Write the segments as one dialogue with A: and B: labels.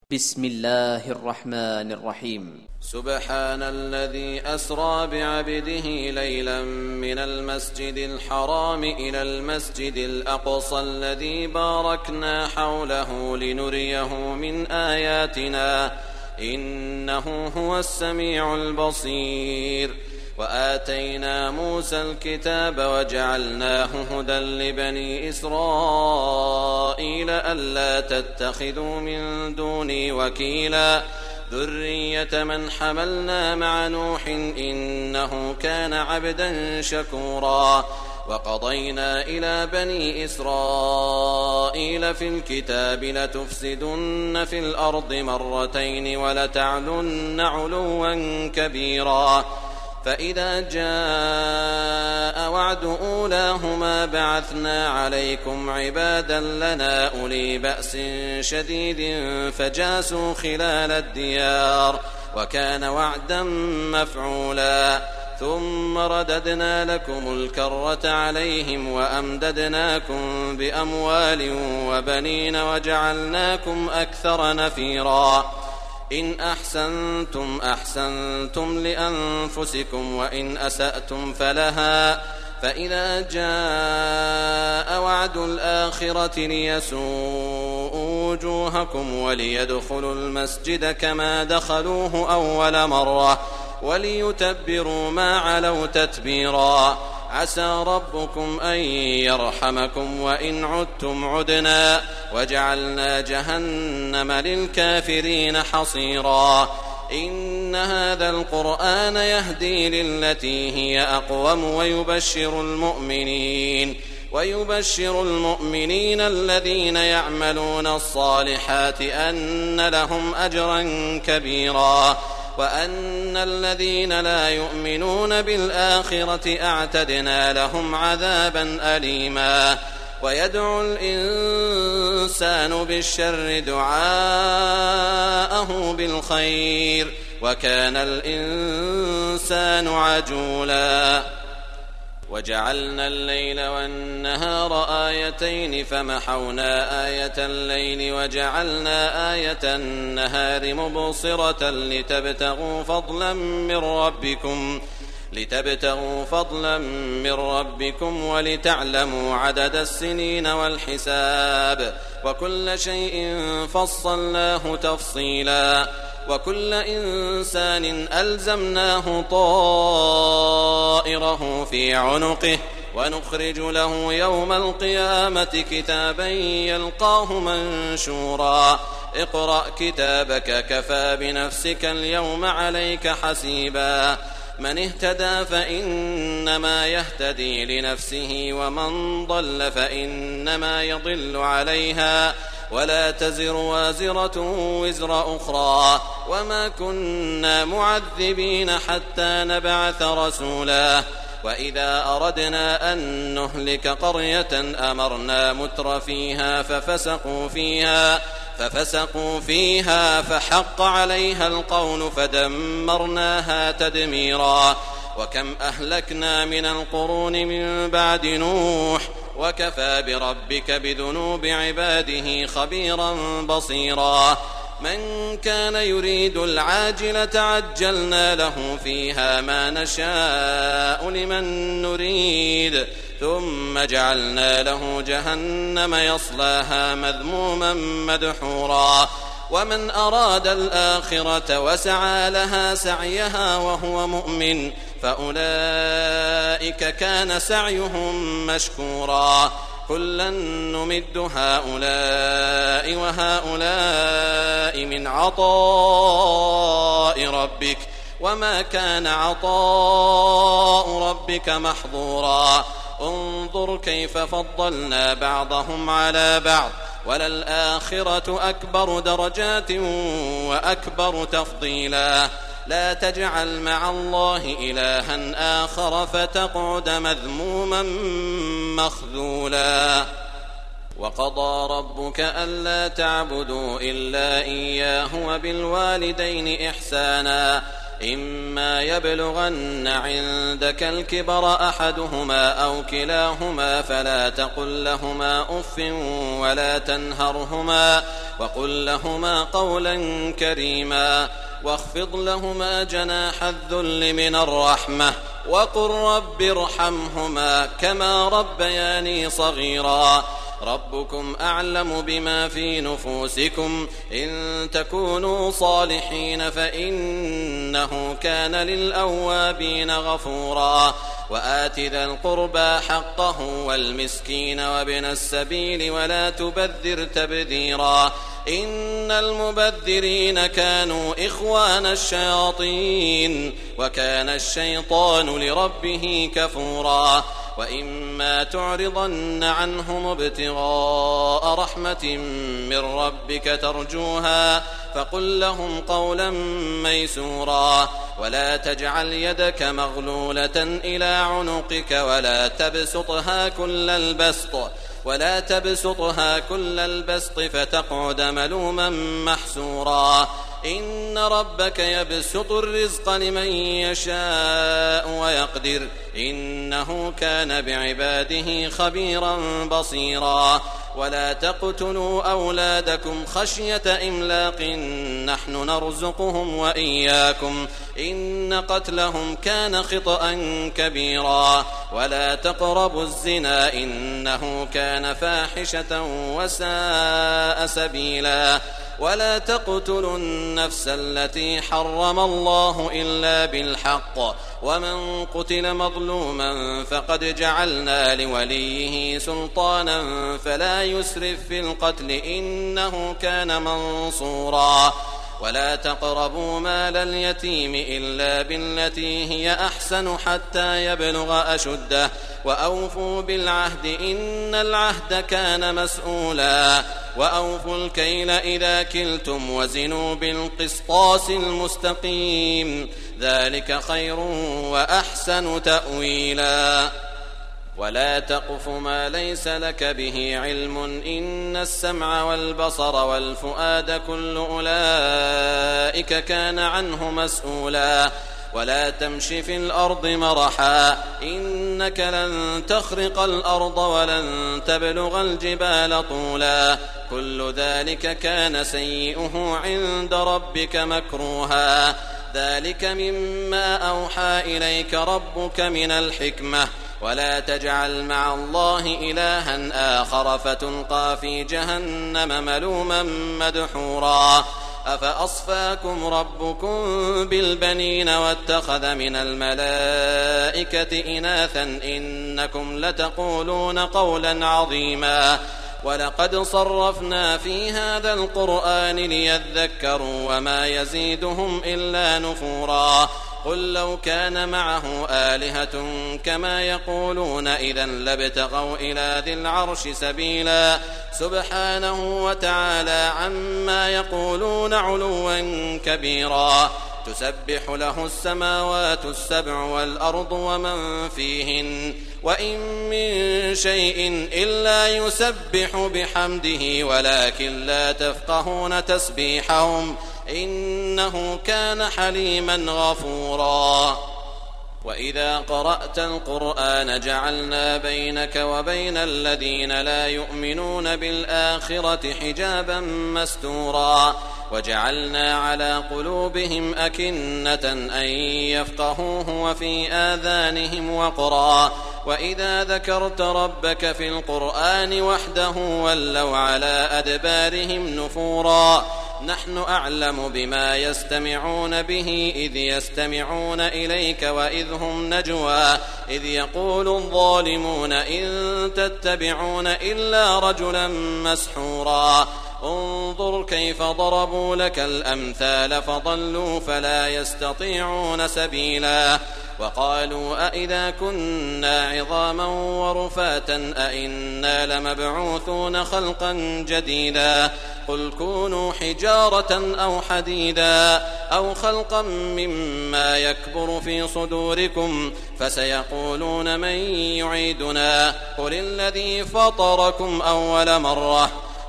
A: بسم الله الرحمن الرحيم.
B: سبحان الذي أسرى بعبده ليلا من المسجد الحرام إلى المسجد الأقصى الذي باركنا حوله لنريه من آياتنا إنه هو السميع البصير. وآتينا موسى الكتاب وجعلناه هدى لبني إسرائيل ألا تتخذوا من دوني وكيلا ذرية من حملنا مع نوح إنه كان عبدا شكورا. وقضينا إلى بني إسرائيل في الكتاب لتفسدن في الأرض مرتين ولتعلن علوا كبيرا. فإذا جاء وعد أولاهما بعثنا عليكم عبادا لنا أولي بأس شديد فجاسوا خلال الديار وكان وعدا مفعولا. ثم رددنا لكم الكرة عليهم وأمددناكم بأموال وبنين وجعلناكم أكثر نفيرا. إن أحسنتم أحسنتم لأنفسكم وإن أسأتم فلها. فإذا جاء وعد الآخرة ليسوءوا وجوهكم وليدخلوا المسجد كما دخلوه أول مرة وليتبروا ما علوا تتبيرا. عسى ربكم أن يرحمكم وإن عدتم عدنا وجعلنا جهنم للكافرين حصيرا. إن هذا القرآن يهدي للتي هي أقوم ويبشر المؤمنين الذين يعملون الصالحات أن لهم أجرا كبيرا وأن الذين لا يؤمنون بالآخرة أعتدنا لهم عذابا أليما. ويدعو الإنسان بالشر دعاءه بالخير وكان الإنسان عجولا. وجعلنا الليل والنهار آيتين فمحونا آية الليل وجعلنا آية النهار مبصرة لتبتغوا فضلا من ربكم ولتعلموا عدد السنين والحساب وكل شيء فصلناه تفصيلا. وكل إنسان ألزمناه طائره في عنقه ونخرج له يوم القيامة كتابا يلقاه منشورا. اقرأ كتابك كفى بنفسك اليوم عليك حسيبا. من اهتدى فإنما يهتدي لنفسه ومن ضل فإنما يضل عليها ولا تزر وازرة وزر أخرى وما كنا معذبين حتى نبعث رسولا. وإذا أردنا أن نهلك قرية أمرنا متر فيها ففسقوا فيها فحق عليها القول فدمرناها تدميرا. وكم أهلكنا من القرون من بعد نوح وكفى بربك بذنوب عباده خبيرا بصيرا. من كان يريد العاجلة عجلنا له فيها ما نشاء لمن نريد ثم جعلنا له جهنم يصلاها مذموما مدحورا. ومن أراد الآخرة وسعى لها سعيها وهو مؤمن فأولئك كان سعيهم مشكورا. كلا نمد هؤلاء وهؤلاء من عطاء ربك وما كان عطاء ربك محظورا. انظر كيف فضلنا بعضهم على بعض وللآخرة أكبر درجات وأكبر تفضيلا. لا تجعل مع الله إلها آخر فتقعد مذموما مخذولا. وقضى ربك ألا تعبدوا إلا إياه وبالوالدين إحسانا إما يبلغن عندك الكبر أحدهما أو كلاهما فلا تقل لهما أف ولا تنهرهما وقل لهما قولا كريما واخفض لهما جناح الذل من الرحمة وقل رب ارحمهما كما ربياني صغيرا ربكم أعلم بما في نفوسكم إن تكونوا صالحين فإنه كان للأوابين غفورا وآت ذا القربى حقه والمسكين وابن السبيل ولا تبذر تبذيرا إن المبذرين كانوا إخوان الشياطين وكان الشيطان لربه كفورا وإما تعرضن عنهم ابتغاء رحمة من ربك ترجوها فقل لهم قولا ميسورا ولا تجعل يدك مغلولة إلى عنقك ولا تبسطها كل البسط فتقعد ملوما محسورا إن ربك يبسط الرزق لمن يشاء ويقدر إنه كان بعباده خبيرا بصيرا ولا تقتلوا أولادكم خشية إملاق نحن نرزقهم وإياكم إن قتلهم كان خطأ كبيرا ولا تقربوا الزنا إنه كان فاحشة وساء سبيلا ولا تقتلوا النفس التي حرم الله إلا بالحق ومن قتل مظلوما فقد جعلنا لوليه سلطانا فلا يسرف في القتل إنه كان منصورا ولا تقربوا مال اليتيم إلا بالتي هي أحسن حتى يبلغ أشده وأوفوا بالعهد إن العهد كان مسؤولا وأوفوا الكيل إذا كلتم وزنوا بالقسطاس المستقيم ذلك خير وأحسن تأويلا ولا تقف ما ليس لك به علم إن السمع والبصر والفؤاد كل أولئك كان عنه مسؤولا ولا تمش في الأرض مرحا إنك لن تخرق الأرض ولن تبلغ الجبال طولا كل ذلك كان سيئه عند ربك مكروها ذلك مما أوحى إليك ربك من الحكمة ولا تجعل مع الله إلها آخر فتلقى في جهنم ملوما مدحورا أفأصفاكم ربكم بالبنين واتخذ من الملائكة إناثا إنكم لتقولون قولا عظيما ولقد صرفنا في هذا القرآن ليذكروا وما يزيدهم إلا نفورا قل لو كان معه آلهة كما يقولون إذا لابتغوا إلى ذي العرش سبيلا سبحانه وتعالى عما يقولون علوا كبيرا تسبح له السماوات السبع والأرض ومن فيهن وإن من شيء إلا يسبح بحمده ولكن لا تفقهون تسبيحهم إنه كان حليما غفورا وإذا قرأت القرآن جعلنا بينك وبين الذين لا يؤمنون بالآخرة حجابا مستورا وجعلنا على قلوبهم أكنة أن يفقهوه وفي آذانهم وقرا وإذا ذكرت ربك في القرآن وحده ولوا على أدبارهم نفورا نحن أعلم بما يستمعون به إذ يستمعون إليك وإذ هم نجوى إذ يقول الظالمون إن تتبعون إلا رجلا مسحورا انظر كيف ضربوا لك الأمثال فضلوا فلا يستطيعون سبيلا وقالوا أئذا كنا عظاما ورفاتا أئنا لمبعوثون خلقا جديدا قل كونوا حجارة أو حديدا أو خلقا مما يكبر في صدوركم فسيقولون من يعيدنا قل الذي فطركم أول مرة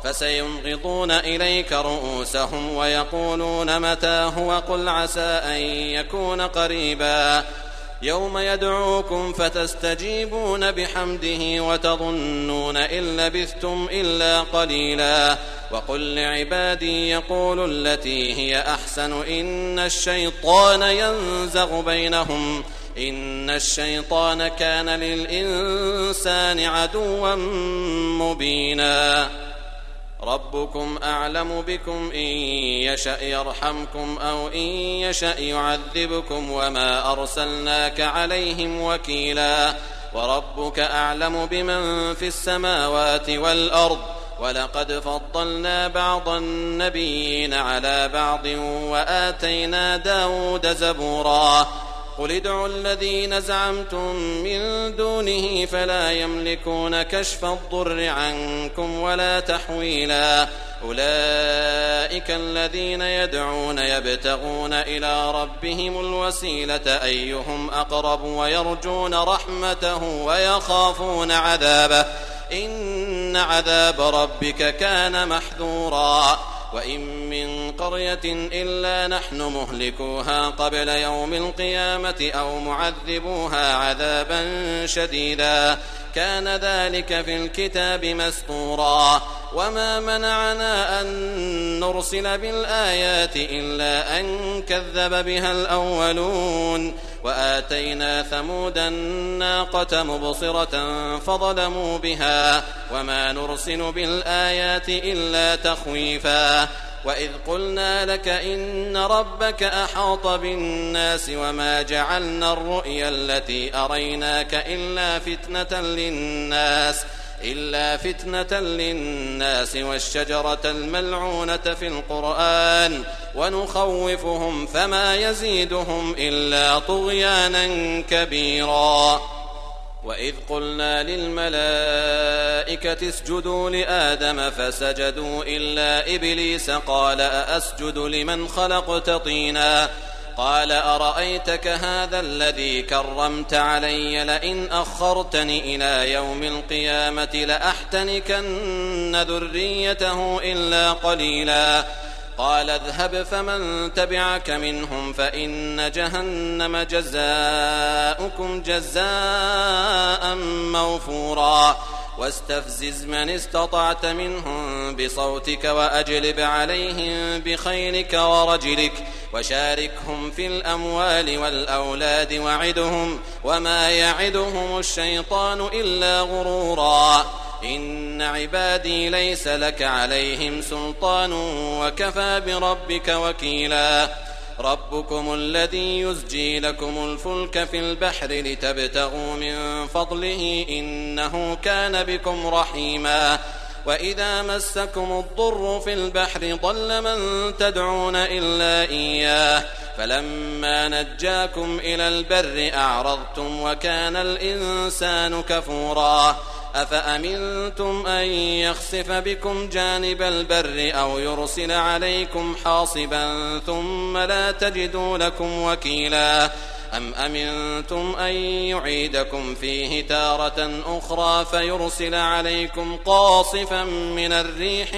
B: فسينغضون إليك رؤوسهم ويقولون متى هو قل عسى أن يكون قريبا يوم يدعوكم فتستجيبون بحمده وتظنون إن لبثتم إلا قليلا وقل لعبادي يقولوا التي هي أحسن إن الشيطان ينزغ بينهم إن الشيطان كان للإنسان عدوا مبينا ربكم أعلم بكم إن يشأ يرحمكم أو إن يشأ يعذبكم وما أرسلناك عليهم وكيلا وربك أعلم بمن في السماوات والأرض ولقد فضلنا بعض النبيين على بعض وآتينا داود زبورا قل ادعوا الذين زعمتم من دونه فلا يملكون كشف الضر عنكم ولا تحويلا أولئك الذين يدعون يبتغون إلى ربهم الوسيلة أيهم أقرب ويرجون رحمته ويخافون عذابه إن عذاب ربك كان محذورا وإن من قرية إلا نحن مهلكوها قبل يوم القيامة أو معذبوها عذابا شديدا كان ذلك في الكتاب مسطورا وما منعنا أن نرسل بالآيات إلا أن كذب بها الأولون وآتينا ثمود الناقة مبصرة فظلموا بها وما نرسل بالآيات إلا تخويفا وإذ قلنا لك إن ربك أحاط بالناس وما جعلنا الرؤيا التي أريناك إلا فتنة للناس والشجرة الملعونة في القرآن ونخوفهم فما يزيدهم إلا طغيانا كبيرا وإذ قلنا للملائكة اسجدوا لآدم فسجدوا إلا إبليس قال أأسجد لمن خلقت طينا قال أرأيتك هذا الذي كرمت علي لئن أخرتني إلى يوم القيامة لأحتنكن ذريته إلا قليلا قال اذهب فمن تبعك منهم فإن جهنم جزاؤكم جزاء موفورا واستفزز من استطعت منهم بصوتك وأجلب عليهم بخيلك ورجلك وشاركهم في الأموال والأولاد وعدهم وما يعدهم الشيطان إلا غرورا إن عبادي ليس لك عليهم سلطان وكفى بربك وكيلا ربكم الذي يزجي لكم الفلك في البحر لتبتغوا من فضله إنه كان بكم رحيما وإذا مسكم الضر في البحر ضل من تدعون إلا إياه فلما نجاكم إلى البر أعرضتم وكان الإنسان كفورا أفأمنتم أن يخسف بكم جانب البر أو يرسل عليكم حاصبا ثم لا تجدوا لكم وكيلا أم أمنتم أن يعيدكم فيه تارة أخرى فيرسل عليكم قاصفا من الريح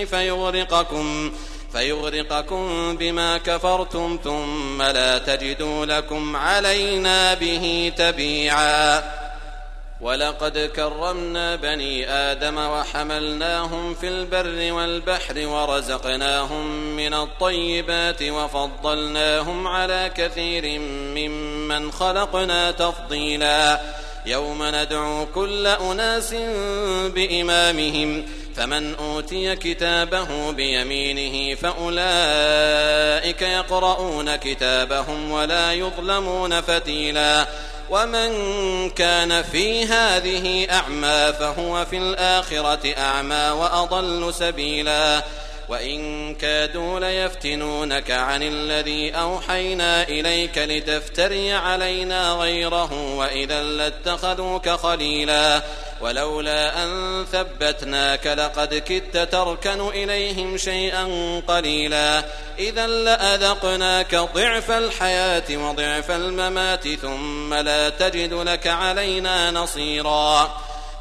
B: فيغرقكم بما كفرتم ثم لا تجدوا لكم علينا به تبيعا ولقد كرمنا بني آدم وحملناهم في البر والبحر ورزقناهم من الطيبات وفضلناهم على كثير ممن خلقنا تفضيلا يوم ندعو كل أناس بإمامهم فمن أوتي كتابه بيمينه فأولئك يقرؤون كتابهم ولا يظلمون فتيلا ومن كان في هذه أعمى فهو في الآخرة أعمى وأضل سبيلا وإن كادوا ليفتنونك عن الذي أوحينا إليك لتفتري علينا غيره وإذا لاتخذوك خليلا ولولا أن ثبتناك لقد كدت تركن إليهم شيئا قليلا إذا لأذقناك ضعف الحياة وضعف الممات ثم لا تجد لك علينا نصيرا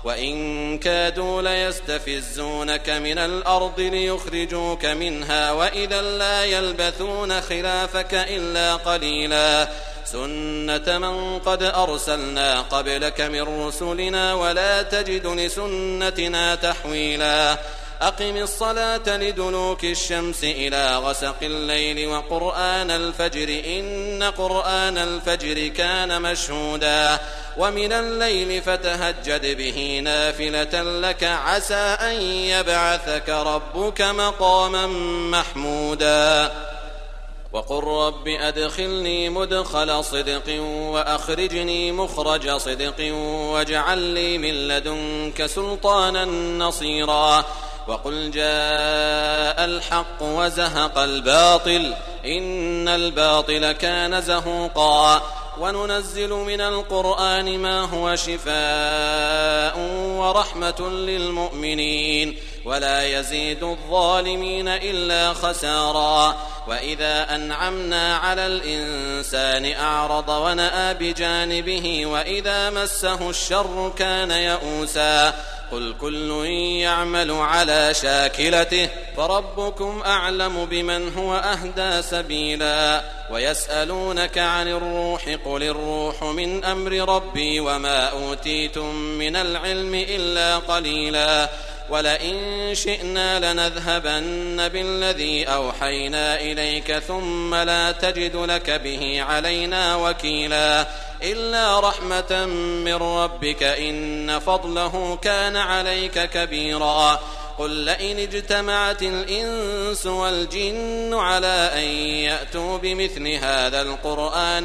B: وإن كادوا ليستفزونك من الأرض ليخرجوك منها وإذا لا يلبثون خلافك إلا قليلا سنة من قد أرسلنا قبلك من رسلنا ولا تجد لسنتنا تحويلا أقم الصلاة لدلوك الشمس إلى غسق الليل وقرآن الفجر إن قرآن الفجر كان مشهودا ومن الليل فتهجد به نافلة لك عسى أن يبعثك ربك مقاما محمودا وقل رب أدخلني مدخل صدق وأخرجني مخرج صدق واجعل لي من لدنك سلطانا نصيرا وقل جاء الحق وزهق الباطل إن الباطل كان زهوقا وننزل من القرآن ما هو شفاء ورحمة للمؤمنين ولا يزيد الظالمين إلا خسارا وإذا أنعمنا على الإنسان أعرض ونأى بجانبه وإذا مسه الشر كان يئوسا قل كل يعمل على شاكلته فربكم أعلم بمن هو أهدى سبيلا ويسألونك عن الروح قل الروح من أمر ربي وما أوتيتم من العلم إلا قليلا ولئن شئنا لنذهبن بالذي أوحينا إليك ثم لا تجد لك به علينا وكيلا إلا رحمة من ربك إن فضله كان عليك كبيرا قل لئن اجتمعت الإنس والجن على أن يأتوا بمثل هذا القرآن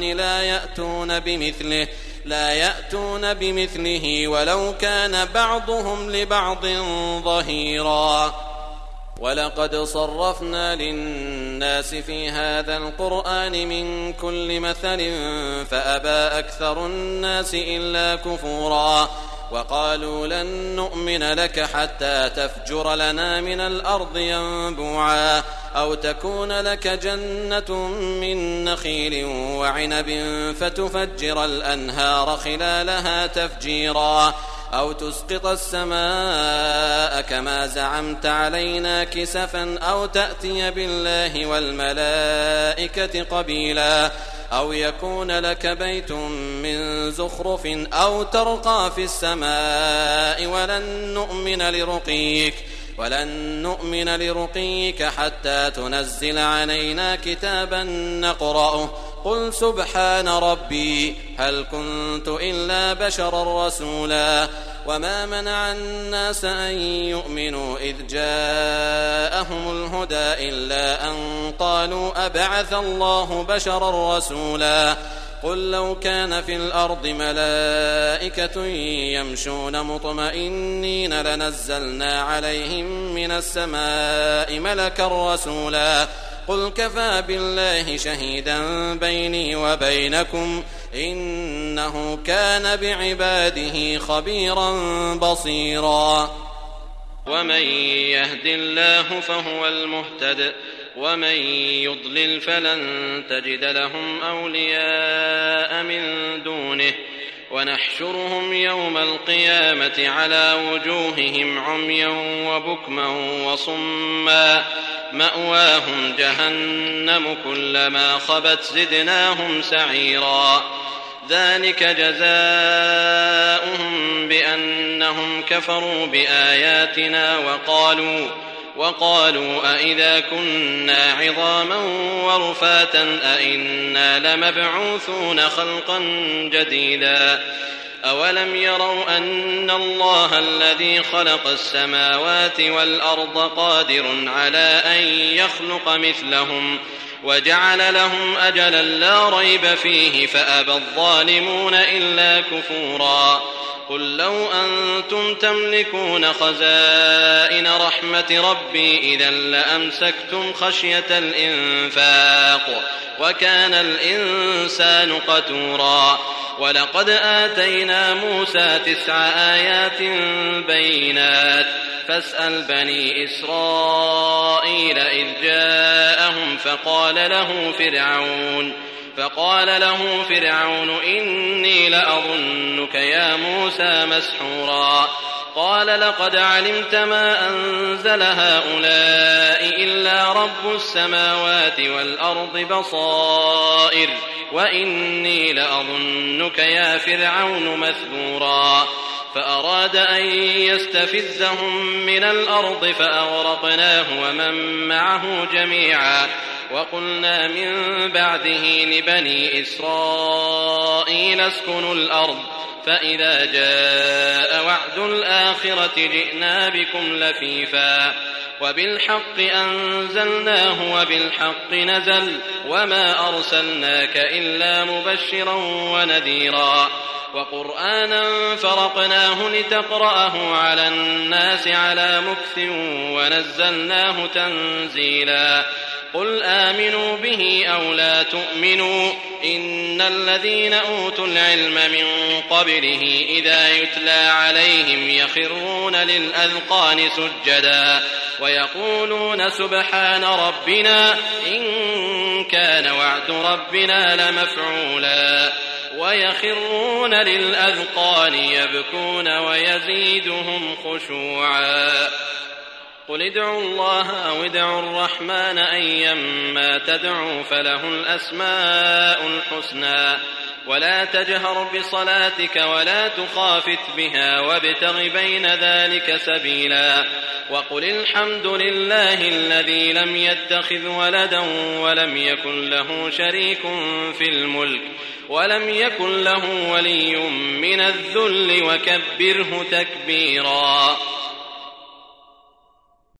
B: لا يأتون بمثله ولو كان بعضهم لبعض ظهيرا ولقد صرفنا للناس في هذا القرآن من كل مثل فأبى أكثر الناس إلا كفورا وقالوا لن نؤمن لك حتى تفجر لنا من الأرض ينبوعا أو تكون لك جنة من نخيل وعنب فتفجر الأنهار خلالها تفجيرا أو تسقط السماء كما زعمت علينا كسفا أو تأتي بالله والملائكة قبيلا أو يكون لك بيت من زخرف أو ترقى في السماء ولن نؤمن لرقيك حتى تنزل علينا كتابا نقرأه قل سبحان ربي هل كنت إلا بشرا رسولا وما منع الناس أن يؤمنوا إذ جاءهم الهدى إلا أن قالوا أبعث الله بشرا رسولا قل لو كان في الأرض ملائكة يمشون مطمئنين لنزلنا عليهم من السماء ملكا رسولا قل كفى بالله شهيدا بيني وبينكم إنه كان بعباده خبيرا بصيرا ومن يهد الله فهو المهتد ومن يضلل فلن تجد لهم أولياء من دونه ونحشرهم يوم القيامة على وجوههم عميا وبكما وصما مأواهم جهنم كلما خبت زدناهم سعيرا ذلك جزاؤهم بأنهم كفروا بآياتنا وقالوا أئذا كنا عظاما ورفاتا أئنا لمبعوثون خلقا جديدا أولم يروا أن الله الذي خلق السماوات والأرض قادر على أن يخلق مثلهم وجعل لهم أجلا لا ريب فيه فأبى الظالمون إلا كفورا قل لو أنتم تملكون خزائن رحمة ربي إذا لأمسكتم خشية الإنفاق وكان الإنسان قتورا ولقد آتينا موسى 9 آيات بينات فاسأل بني إسرائيل إذ جاءهم فقال له فرعون إني لأظنك يا موسى مسحورا قال لقد علمت ما أنزل هؤلاء إلا رب السماوات والأرض بصائر وإني لأظنك يا فرعون مثبورا فأراد أن يستفزهم من الأرض فأغرقناه ومن معه جميعا وقلنا من بعده لبني إسرائيل اسكنوا الأرض فإذا جاء وعد الآخرة جئنا بكم لفيفا وبالحق أنزلناه وبالحق نزل وما أرسلناك إلا مبشرا ونذيرا وقرآنا فرقناه لتقرأه على الناس على مكث ونزلناه تنزيلا قل آمنوا به أو لا تؤمنوا إن الذين أوتوا العلم من قبله إذا يتلى عليهم يخرون للأذقان سجدا ويقولون سبحان ربنا إن كان وعد ربنا لمفعولا ويخرون للأذقان يبكون ويزيدهم خشوعا قل ادعوا الله أو ادعوا الرحمن أيما تدعوا فله الأسماء الحسنى ولا تجهر بصلاتك ولا تخافت بها وابتغ بين ذلك سبيلا وقل الحمد لله الذي لم يتخذ ولدا ولم يكن له شريك في الملك ولم يكن له ولي من الذل وكبره تكبيرا